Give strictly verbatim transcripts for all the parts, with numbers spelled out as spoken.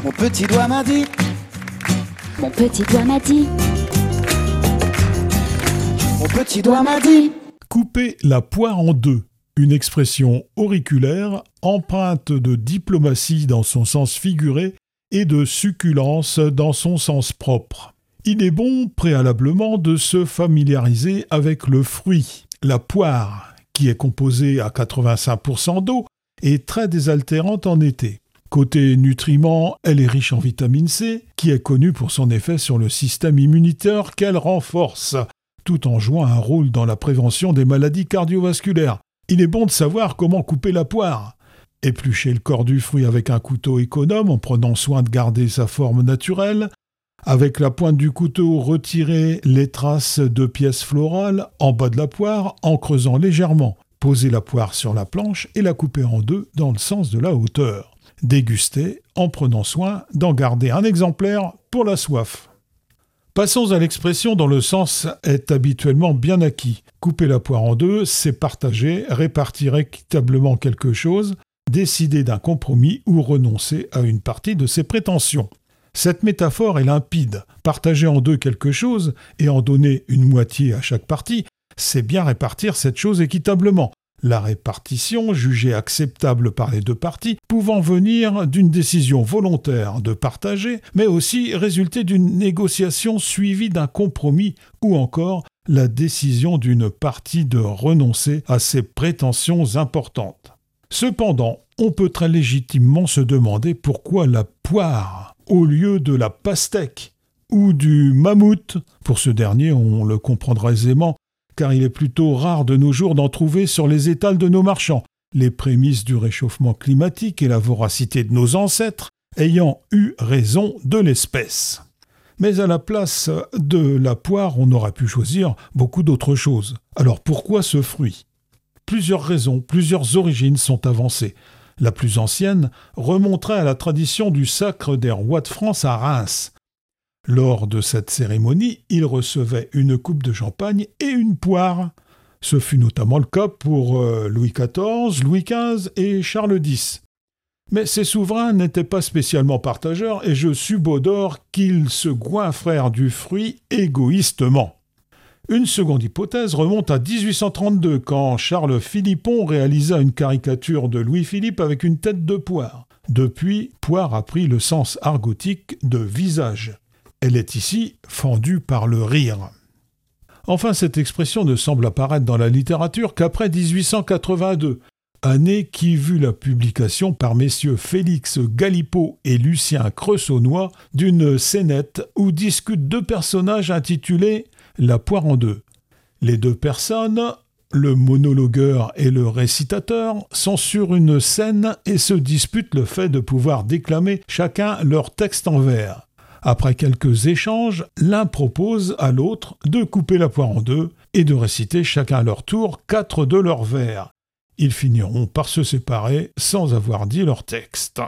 Mon petit doigt m'a dit. Mon petit doigt m'a dit. Mon petit doigt m'a dit. Couper la poire en deux. Une expression auriculaire empreinte de diplomatie dans son sens figuré et de succulence dans son sens propre. Il est bon préalablement de se familiariser avec le fruit, la poire, qui est composée à quatre-vingt-cinq pour cent d'eau et très désaltérante en été. Côté nutriments, elle est riche en vitamine C, qui est connue pour son effet sur le système immunitaire qu'elle renforce, tout en jouant un rôle dans la prévention des maladies cardiovasculaires. Il est bon de savoir comment couper la poire. Éplucher le corps du fruit avec un couteau économe en prenant soin de garder sa forme naturelle. Avec la pointe du couteau, retirer les traces de pièces florales en bas de la poire en creusant légèrement. Poser la poire sur la planche et la couper en deux dans le sens de la hauteur. Déguster en prenant soin d'en garder un exemplaire pour la soif. Passons à l'expression dont le sens est habituellement bien acquis. Couper la poire en deux, c'est partager, répartir équitablement quelque chose, décider d'un compromis ou renoncer à une partie de ses prétentions. Cette métaphore est limpide. Partager en deux quelque chose et en donner une moitié à chaque partie, c'est bien répartir cette chose équitablement. La répartition, jugée acceptable par les deux parties, pouvant venir d'une décision volontaire de partager, mais aussi résulter d'une négociation suivie d'un compromis ou encore la décision d'une partie de renoncer à ses prétentions importantes. Cependant, on peut très légitimement se demander pourquoi la poire au lieu de la pastèque ou du mammouth. Pour ce dernier, on le comprendra aisément, car il est plutôt rare de nos jours d'en trouver sur les étals de nos marchands, les prémices du réchauffement climatique et la voracité de nos ancêtres ayant eu raison de l'espèce. Mais à la place de la poire, on aurait pu choisir beaucoup d'autres choses. Alors pourquoi ce fruit ? Plusieurs raisons, plusieurs origines sont avancées. La plus ancienne remonterait à la tradition du sacre des rois de France à Reims. Lors de cette cérémonie, ils recevaient une coupe de champagne et une poire. Ce fut notamment le cas pour euh, Louis quatorze, Louis quinze et Charles dix. Mais ces souverains n'étaient pas spécialement partageurs et je subodore qu'ils se goinfrèrent du fruit égoïstement. Une seconde hypothèse remonte à dix-huit cent trente-deux, quand Charles Philippon réalisa une caricature de Louis-Philippe avec une tête de poire. Depuis, poire a pris le sens argotique de visage. Elle est ici fendue par le rire. Enfin, cette expression ne semble apparaître dans la littérature qu'après dix-huit cent quatre-vingt-deux, année qui vit la publication par messieurs Félix Galipeau et Lucien Cressonnois d'une scénette où discutent deux personnages intitulés « La poire en deux ». Les deux personnes, le monologueur et le récitateur, sont sur une scène et se disputent le fait de pouvoir déclamer chacun leur texte en vers. Après quelques échanges, l'un propose à l'autre de couper la poire en deux et de réciter chacun à leur tour quatre de leurs vers. Ils finiront par se séparer sans avoir dit leur texte.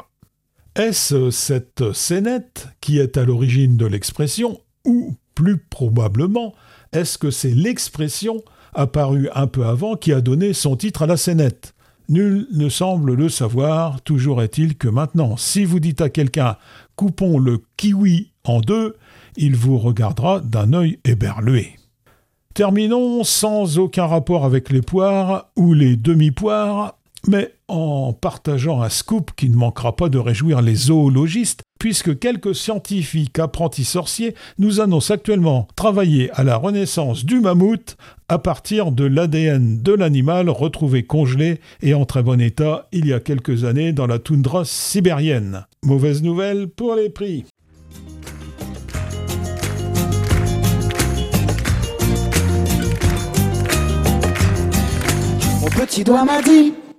Est-ce cette scénette qui est à l'origine de l'expression, ou plus probablement, est-ce que c'est l'expression apparue un peu avant qui a donné son titre à la scénette ? Nul ne semble le savoir, toujours est-il que maintenant, si vous dites à quelqu'un « coupons le kiwi en deux », il vous regardera d'un œil éberlué. Terminons sans aucun rapport avec les poires ou les demi-poires, mais en partageant un scoop qui ne manquera pas de réjouir les zoologistes, puisque quelques scientifiques apprentis sorciers nous annoncent actuellement travailler à la renaissance du mammouth à partir de l'A D N de l'animal retrouvé congelé et en très bon état il y a quelques années dans la toundra sibérienne. Mauvaise nouvelle pour les prix. Mon petit doigt m'a dit.